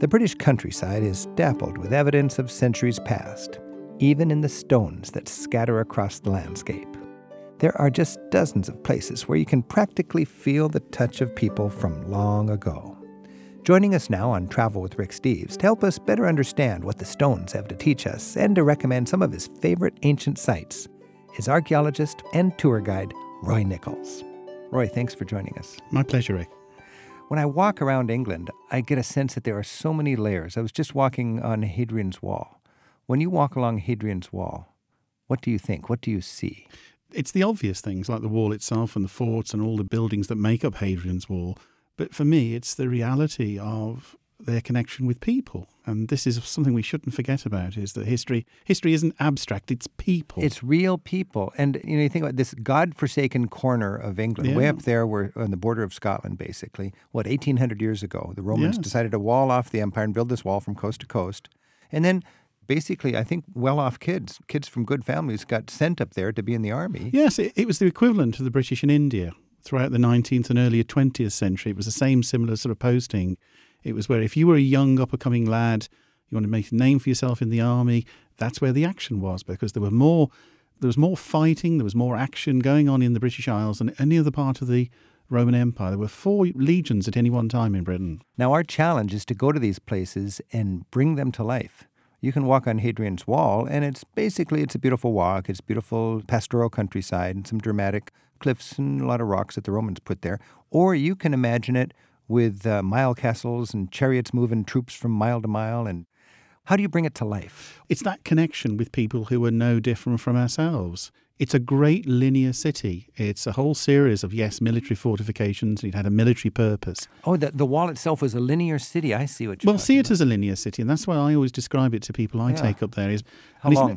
The British countryside is dappled with evidence of centuries past, even in the stones that scatter across the landscape. There are just dozens of places where you can practically feel the touch of people from long ago. Joining us now on Travel with Rick Steves to help us better understand what the stones have to teach us and to recommend some of his favorite ancient sites is archaeologist and tour guide Roy Nichols. Roy, thanks for joining us. My pleasure, Rick. When I walk around England, I get a sense that there are so many layers. I was just walking on Hadrian's Wall. When you walk along Hadrian's Wall, what do you think? What do you see? It's the obvious things like the wall itself and the forts and all the buildings that make up Hadrian's Wall. But for me, it's the reality of their connection with people. And this is something we shouldn't forget about, is that history isn't abstract, it's people. It's real people. And you think about this God-forsaken corner of England, way up there, we're on the border of Scotland, basically. 1,800 years ago, the Romans decided to wall off the empire and build this wall from coast to coast. And then basically, I think well-off kids from good families got sent up there to be in the army. Yes, it was the equivalent to the British in India. Throughout the 19th and earlier 20th century, it was the same similar sort of posting. It was where if you were a young up-and-coming lad, you wanted to make a name for yourself in the army, that's where the action was, because there was more fighting, there was more action going on in the British Isles than any other part of the Roman Empire. There were 4 legions at any one time in Britain. Now, our challenge is to go to these places and bring them to life. You can walk on Hadrian's Wall, and it's a beautiful walk. It's beautiful pastoral countryside and some dramatic cliffs and a lot of rocks that the Romans put there. Or you can imagine it with mile castles and chariots moving troops from mile to mile. And how do you bring it to life? It's that connection with people who are no different from ourselves. It's a great linear city. It's a whole series of, military fortifications. It had a military purpose. Oh, the wall itself was a linear city. I see what you're Well, see it as a linear city, and that's why I always describe it to people I take up there. How long?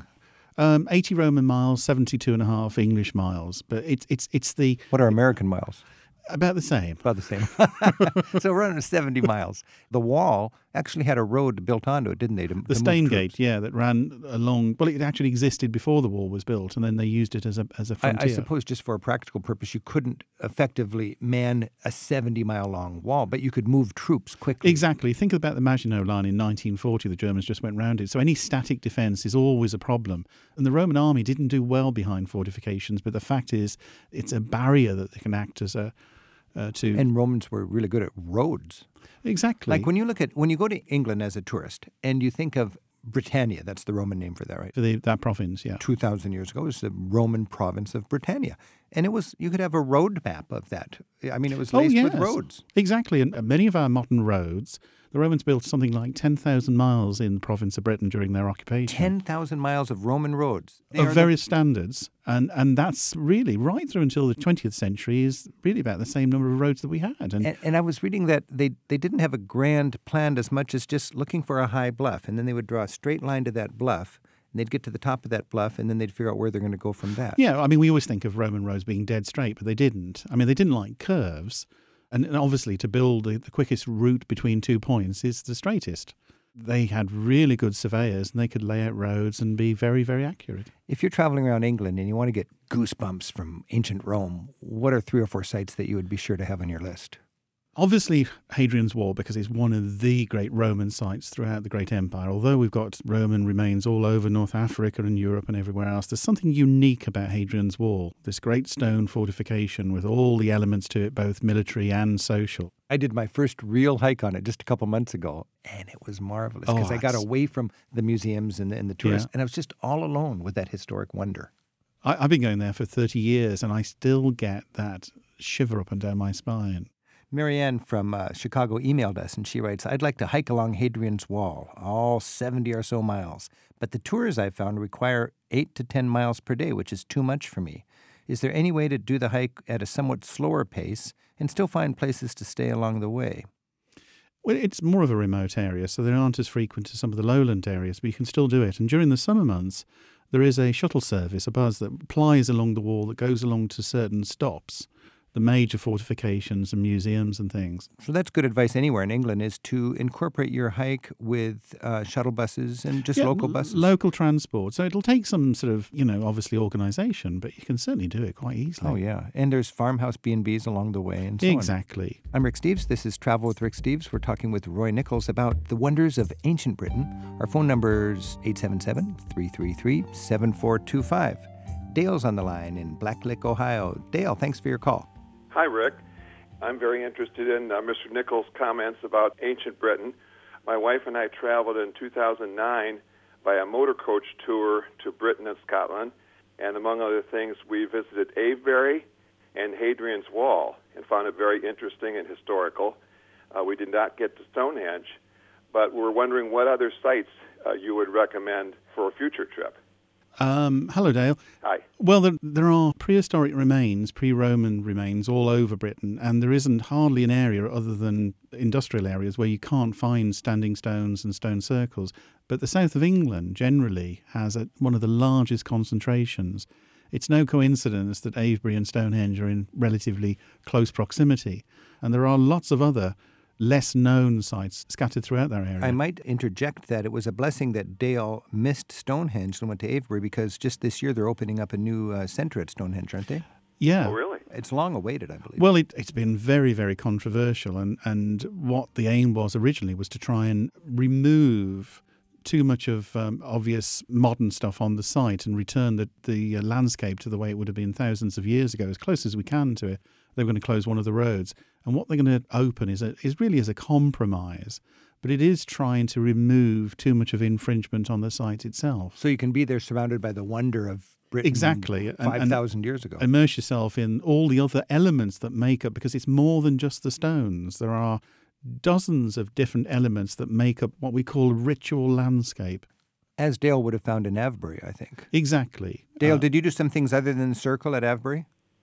80 Roman miles, 72.5 English miles. But it's the... What are American miles? About the same. About the same. So we're running 70 miles. The wall actually had a road built onto it, didn't they? The Staingate, that ran along. Well, it actually existed before the wall was built, and then they used it as a frontier. I suppose just for a practical purpose, you couldn't effectively man a 70-mile-long wall, but you could move troops quickly. Exactly. Think about the Maginot Line in 1940. The Germans just went round it. So any static defence is always a problem. And the Roman army didn't do well behind fortifications, but the fact is it's a barrier that they can act as a... And Romans were really good at roads. Exactly. Like when you go to England as a tourist and you think of Britannia, that's the Roman name for that, right? For that province, 2,000 years ago, it was the Roman province of Britannia. And you could have a road map of that. I mean, it was laced with roads. Exactly. And many of our modern roads, the Romans built something like 10,000 miles in the province of Britain during their occupation. 10,000 miles of Roman roads. Of various standards. And that's really, right through until the 20th century, is really about the same number of roads that we had. And I was reading that they didn't have a grand plan as much as just looking for a high bluff. And then they would draw a straight line to that bluff. And they'd get to the top of that bluff, and then they'd figure out where they're going to go from that. Yeah, I mean, we always think of Roman roads being dead straight, but they didn't. I mean, they didn't like curves. And obviously, to build the quickest route between 2 points is the straightest. They had really good surveyors, and they could lay out roads and be very, very accurate. If you're traveling around England and you want to get goosebumps from ancient Rome, what are 3 or 4 sites that you would be sure to have on your list? Obviously, Hadrian's Wall, because it's one of the great Roman sites throughout the Great Empire. Although we've got Roman remains all over North Africa and Europe and everywhere else, there's something unique about Hadrian's Wall, this great stone fortification with all the elements to it, both military and social. I did my first real hike on it just a couple months ago, and it was marvelous because I got away from the museums and the tourists, and I was just all alone with that historic wonder. I've been going there for 30 years, and I still get that shiver up and down my spine. Marianne from Chicago emailed us, and she writes, I'd like to hike along Hadrian's Wall, all 70 or so miles, but the tours I've found require 8 to 10 miles per day, which is too much for me. Is there any way to do the hike at a somewhat slower pace and still find places to stay along the way? Well, it's more of a remote area, so they aren't as frequent as some of the lowland areas, but you can still do it. And during the summer months, there is a shuttle service, a bus that plies along the wall that goes along to certain stops the major fortifications and museums and things. So that's good advice anywhere in England, is to incorporate your hike with shuttle buses and just local buses. Local transport. So it'll take some sort of, obviously organisation, but you can certainly do it quite easily. Oh, yeah. And there's farmhouse B&Bs along the way and so Exactly. on. I'm Rick Steves. This is Travel with Rick Steves. We're talking with Roy Nichols about the wonders of ancient Britain. Our phone number is 877-333-7425. Dale's on the line in Blacklick, Ohio. Dale, thanks for your call. Hi, Rick. I'm very interested in Mr. Nichols' comments about ancient Britain. My wife and I traveled in 2009 by a motor coach tour to Britain and Scotland, and among other things, we visited Avebury and Hadrian's Wall and found it very interesting and historical. We did not get to Stonehenge, but we're wondering what other sites you would recommend for a future trip. Hello, Dale. Hi. Well, there are prehistoric remains, pre-Roman remains all over Britain, and there isn't hardly an area other than industrial areas where you can't find standing stones and stone circles. But the south of England generally has one of the largest concentrations. It's no coincidence that Avebury and Stonehenge are in relatively close proximity, and there are lots of other less known sites scattered throughout that area. I might interject that it was a blessing that Dale missed Stonehenge and went to Avebury, because just this year they're opening up a new centre at Stonehenge, aren't they? Yeah. Oh, really? It's long awaited, I believe. Well, it's been very, very controversial, and what the aim was originally was to try and remove too much of obvious modern stuff on the site and return the landscape to the way it would have been thousands of years ago, as close as we can to it. They're going to close one of the roads. And what they're going to open is really as a compromise, but it is trying to remove too much of infringement on the site itself. So you can be there surrounded by the wonder of Britain exactly 5,000 years ago. Immerse yourself in all the other elements that make up, because it's more than just the stones. There are dozens of different elements that make up what we call a ritual landscape. As Dale would have found in Avebury, I think. Exactly. Dale, did you do some things other than the circle at Avebury?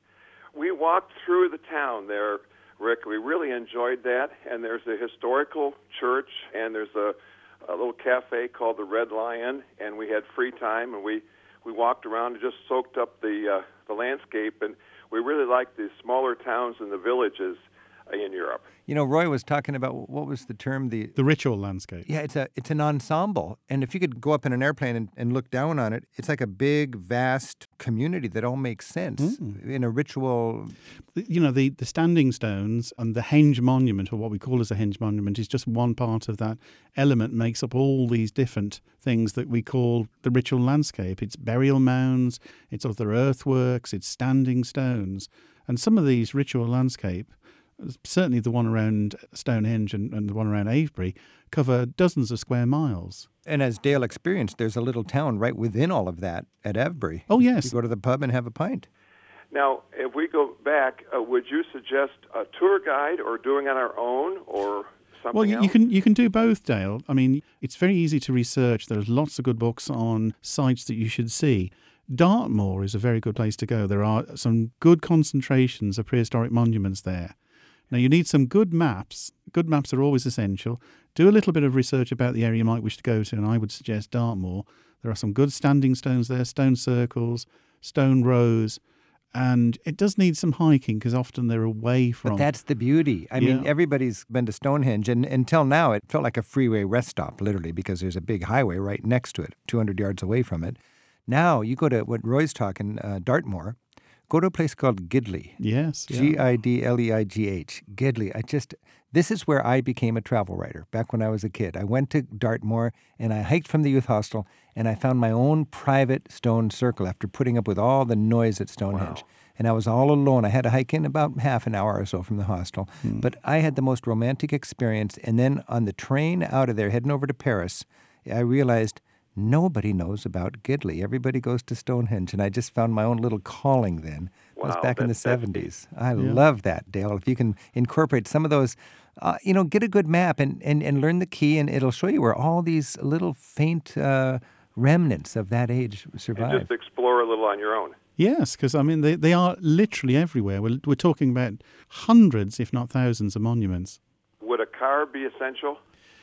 We walked through the town there, Rick. We really enjoyed that. And there's a historical church, and there's a little cafe called the Red Lion, and we had free time, and we walked around and just soaked up the landscape. And we really liked the smaller towns and the villages in Europe. Roy was talking about, what was the term? The ritual landscape. Yeah, it's an ensemble. And if you could go up in an airplane and look down on it, it's like a big, vast community that all makes sense in a ritual. The standing stones and the Henge Monument, or what we call as a Henge Monument, is just one part of that element, makes up all these different things that we call the ritual landscape. It's burial mounds, it's other earthworks, it's standing stones. And some of these ritual landscape, certainly the one around Stonehenge and the one around Avebury, cover dozens of square miles. And as Dale experienced, there's a little town right within all of that at Avebury. Oh, yes. You go to the pub and have a pint. Now, if we go back, would you suggest a tour guide or doing on our own or something else? Well, you can do both, Dale. I mean, it's very easy to research. There's lots of good books on sites that you should see. Dartmoor is a very good place to go. There are some good concentrations of prehistoric monuments there. Now, you need some good maps. Good maps are always essential. Do a little bit of research about the area you might wish to go to, and I would suggest Dartmoor. There are some good standing stones there, stone circles, stone rows, and it does need some hiking because often they're away from... But that's the beauty. I mean, everybody's been to Stonehenge, and until now it felt like a freeway rest stop, literally, because there's a big highway right next to it, 200 yards away from it. Now, you go to what Roy's talking, Dartmoor. Go to a place called Gidley. Yes. Yeah. Gidleigh. Gidley. This is where I became a travel writer back when I was a kid. I went to Dartmoor and I hiked from the youth hostel and I found my own private stone circle after putting up with all the noise at Stonehenge. Wow. And I was all alone. I had to hike in about half an hour or so from the hostel. But I had the most romantic experience. And then on the train out of there, heading over to Paris, I realized nobody knows about Gidley. Everybody goes to Stonehenge, and I just found my own little calling then. Wow, it was back in the 70s. I love that, Dale. If you can incorporate some of those, get a good map and learn the key, and it'll show you where all these little faint remnants of that age survive. And just explore a little on your own. Yes, because, I mean, they are literally everywhere. We're talking about hundreds, if not thousands, of monuments. Would a car be essential?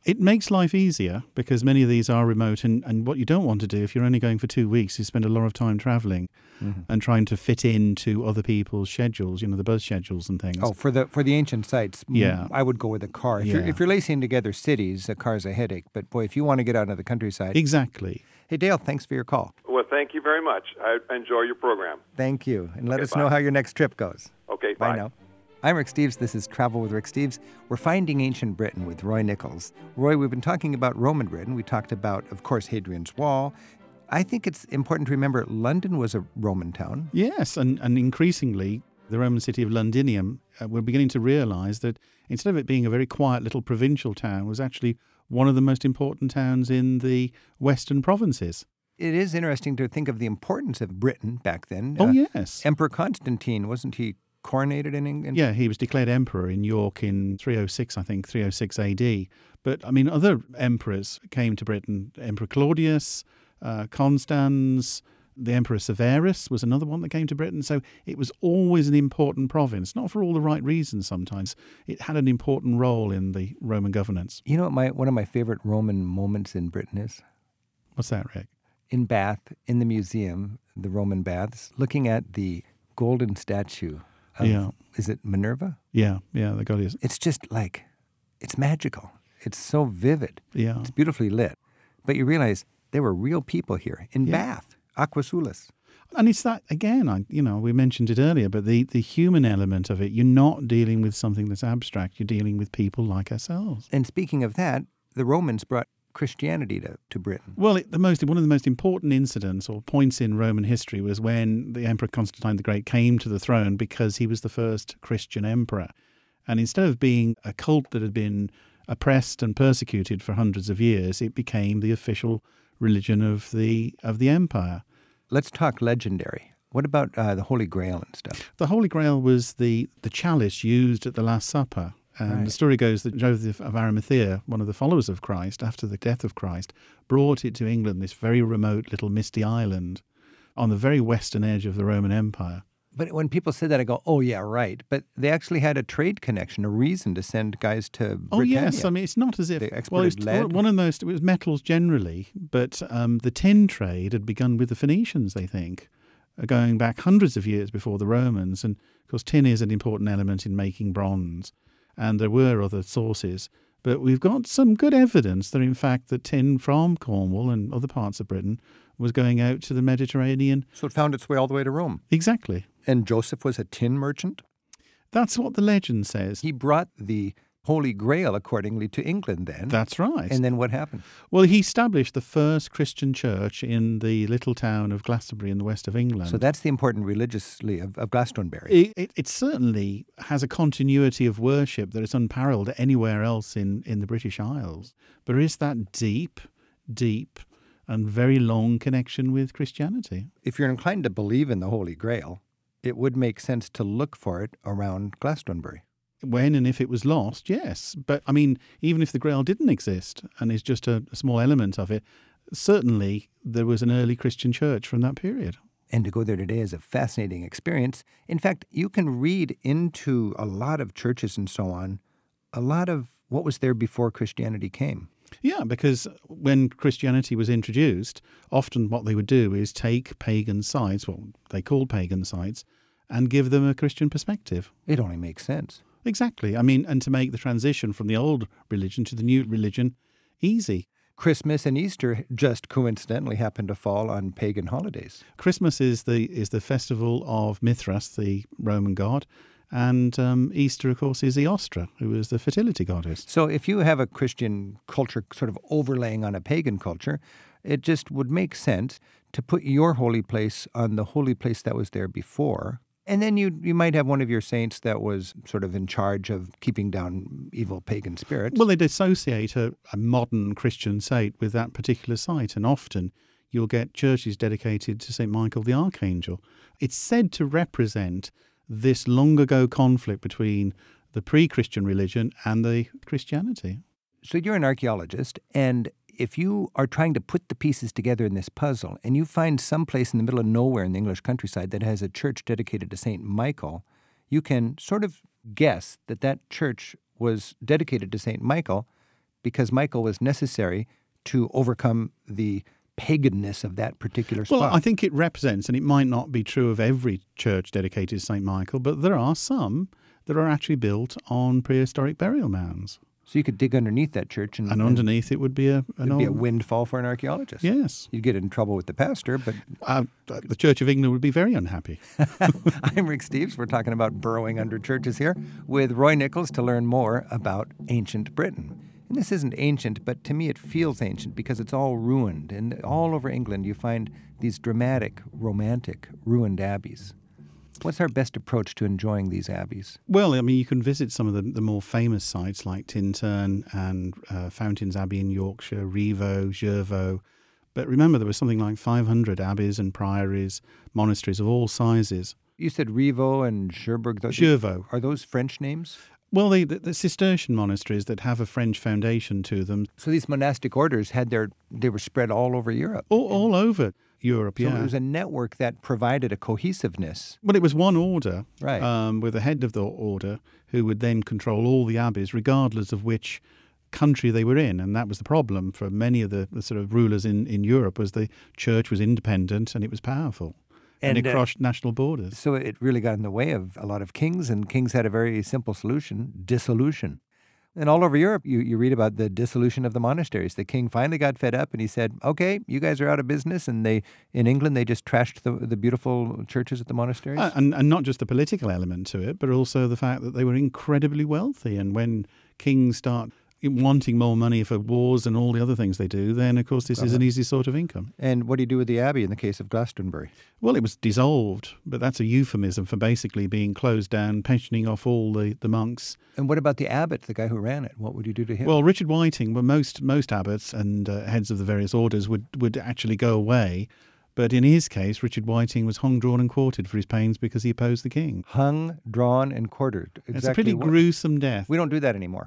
It makes life easier because many of these are remote, and what you don't want to do if you're only going for 2 weeks is spend a lot of time travelling and trying to fit into other people's schedules, the bus schedules and things. Oh, for the ancient sites, Yeah. I would go with a car. If you're lacing together cities, a car's a headache. But boy, if you want to get out into the countryside. Exactly. Hey, Dale, thanks for your call. Well, thank you very much. I enjoy your program. Thank you. And let Okay, us know bye. how your next trip goes. Okay, Bye bye. now. I'm Rick Steves. This is Travel with Rick Steves. We're finding ancient Britain with Roy Nichols. Roy, we've been talking about Roman Britain. We talked about, of course, Hadrian's Wall. I think it's important to remember London was a Roman town. Yes, and increasingly, the Roman city of Londinium, we're beginning to realise that instead of it being a very quiet little provincial town, was actually one of the most important towns in the western provinces. It is interesting to think of the importance of Britain back then. Oh, yes. Emperor Constantine, wasn't he coronated in England? Yeah, he was declared emperor in York in 306, I think, 306 AD. But, other emperors came to Britain. Emperor Claudius, Constans, the Emperor Severus was another one that came to Britain. So it was always an important province, not for all the right reasons sometimes. It had an important role in the Roman governance. You know what one of my favorite Roman moments in Britain is? What's that, Rick? In Bath, in the museum, the Roman baths, looking at the golden statue of, is it Minerva? Yeah, the goddess. It's just like, it's magical. It's so vivid. Yeah. It's beautifully lit. But you realize there were real people here in Bath, Aqua Sulis. And it's that, again, we mentioned it earlier, but the human element of it, you're not dealing with something that's abstract. You're dealing with people like ourselves. And speaking of that, the Romans brought Christianity to Britain. Well, one of the most important incidents or points in Roman history was when the Emperor Constantine the Great came to the throne because he was the first Christian emperor. And instead of being a cult that had been oppressed and persecuted for hundreds of years, it became the official religion of the empire. Let's talk legendary. What about the Holy Grail and stuff? The Holy Grail was the chalice used at the Last Supper. And the story goes that Joseph of Arimathea, one of the followers of Christ, after the death of Christ, brought it to England, this very remote little misty island on the very western edge of the Roman Empire. But when people say that, I go, oh, yeah, right. But they actually had a trade connection, a reason to send guys to Britannia. Oh, yes. It's not as if... They exported lead. One of those, it was metals generally, but the tin trade had begun with the Phoenicians, they think, going back hundreds of years before the Romans. And, of course, tin is an important element in making bronze. And there were other sources. But we've got some good evidence that, in fact, that tin from Cornwall and other parts of Britain was going out to the Mediterranean. So it found its way all the way to Rome. Exactly. And Joseph was a tin merchant? That's what the legend says. He brought the Holy Grail, accordingly, to England then. That's right. And then what happened? Well, he established the first Christian church in the little town of Glastonbury in the west of England. So that's the important religiously of Glastonbury. It certainly has a continuity of worship that is unparalleled anywhere else in the British Isles. But there is that deep and very long connection with Christianity. If you're inclined to believe in the Holy Grail, it would make sense to look for it around Glastonbury. When and if it was lost, yes. But, even if the Grail didn't exist and is just a small element of it, certainly there was an early Christian church from that period. And to go there today is a fascinating experience. In fact, you can read into a lot of churches and so on, a lot of what was there before Christianity came. Yeah, because when Christianity was introduced, often what they would do is take pagan sites, what they called pagan sites, and give them a Christian perspective. It only makes sense. Exactly. And to make the transition from the old religion to the new religion easy. Christmas and Easter just coincidentally happen to fall on pagan holidays. Christmas is the festival of Mithras, the Roman god, and Easter, of course, is Eostra, who is the fertility goddess. So if you have a Christian culture sort of overlaying on a pagan culture, it just would make sense to put your holy place on the holy place that was there before. And then you might have one of your saints that was sort of in charge of keeping down evil pagan spirits. Well, they'd associate a modern Christian saint with that particular site, and often you'll get churches dedicated to St. Michael the Archangel. It's said to represent this long ago conflict between the pre-Christian religion and the Christianity. So you're an archaeologist, and if you are trying to put the pieces together in this puzzle and you find some place in the middle of nowhere in the English countryside that has a church dedicated to St. Michael, you can sort of guess that church was dedicated to St. Michael because Michael was necessary to overcome the paganness of that particular spot. Well, I think it represents, and it might not be true of every church dedicated to St. Michael, but there are some that are actually built on prehistoric burial mounds. So you could dig underneath that church, and underneath it would be a windfall for an archaeologist. Yes. You'd get in trouble with the pastor, but the Church of England would be very unhappy. I'm Rick Steves. We're talking about burrowing under churches here with Roy Nichols to learn more about ancient Britain. And this isn't ancient, but to me it feels ancient because it's all ruined. And all over England you find these dramatic, romantic, ruined abbeys. What's our best approach to enjoying these abbeys? Well, I mean, you can visit some of the more famous sites like Tintern and Fountains Abbey in Yorkshire, Rievaulx, Jervaux. But remember, there was something like 500 abbeys and priories, monasteries of all sizes. You said Rievaulx and Cherbourg. Jervaux. Are those French names? Well, the Cistercian monasteries that have a French foundation to them. So these monastic orders they were spread all over Europe. All over Europe, so yeah. It was a network that provided a cohesiveness. Well, it was one order, right? With the head of the order who would then control all the abbeys, regardless of which country they were in. And that was the problem for many of the sort of rulers in Europe, was the church was independent and it was powerful. And it crossed national borders. So it really got in the way of a lot of kings, and kings had a very simple solution: dissolution. And all over Europe, you read about the dissolution of the monasteries. The king finally got fed up and he said, okay, you guys are out of business. And in England, they just trashed the beautiful churches at the monasteries. And not just the political element to it, but also the fact that they were incredibly wealthy. And when kings start wanting more money for wars and all the other things they do, then, of course, this is an easy sort of income. And what do you do with the abbey in the case of Glastonbury? Well, it was dissolved, but that's a euphemism for basically being closed down, pensioning off all the monks. And what about the abbot, the guy who ran it? What would you do to him? Well, Richard Whiting, well, most abbots and heads of the various orders would actually go away. But in his case, Richard Whiting was hung, drawn and quartered for his pains because he opposed the king. Hung, drawn and quartered. Exactly. It's a pretty gruesome death. We don't do that anymore.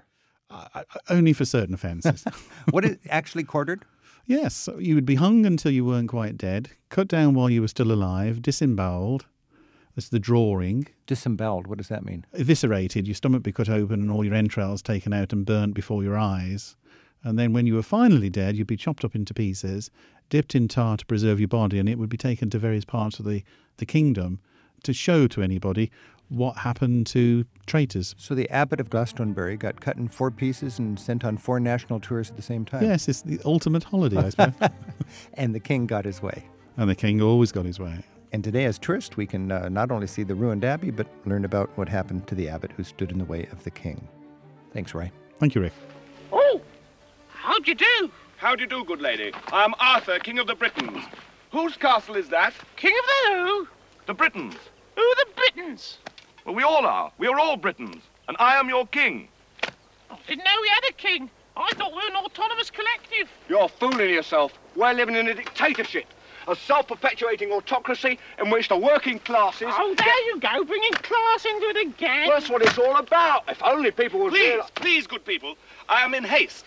Only for certain offences. What is actually quartered? Yes. So you would be hung until you weren't quite dead, cut down while you were still alive, disembowelled. That's the drawing. Disembowelled, what does that mean? Eviscerated, your stomach be cut open and all your entrails taken out and burnt before your eyes. And then when you were finally dead, you'd be chopped up into pieces, dipped in tar to preserve your body, and it would be taken to various parts of the kingdom to show to anybody what happened to traitors. So the abbot of Glastonbury got cut in 4 pieces and sent on 4 national tours at the same time. Yes, it's the ultimate holiday, I suppose. And the king got his way. And the king always got his way. And today, as tourists, we can not only see the ruined abbey, but learn about what happened to the abbot who stood in the way of the king. Thanks, Ray. Thank you, Rick. Oh, how do you do? How do you do, good lady? I am Arthur, King of the Britons. Whose castle is that? King of the who? The Britons. Who are the Britons? Well, we all are. We are all Britons. And I am your king. I didn't know we had a king. I thought we were an autonomous collective. You're fooling yourself. We're living in a dictatorship. A self-perpetuating autocracy in which the working classes... Oh, there you go, bringing class into it again. Well, that's what it's all about. If only people would... Please, good people. I am in haste.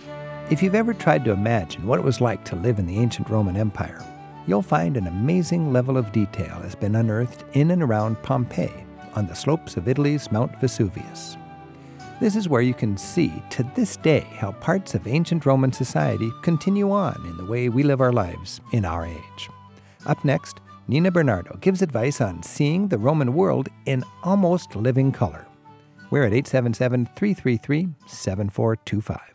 If you've ever tried to imagine what it was like to live in the ancient Roman Empire, you'll find an amazing level of detail has been unearthed in and around Pompeii, on the slopes of Italy's Mount Vesuvius. This is where you can see to this day how parts of ancient Roman society continue on in the way we live our lives in our age. Up next, Nina Bernardo gives advice on seeing the Roman world in almost living color. We're at 877-333-7425.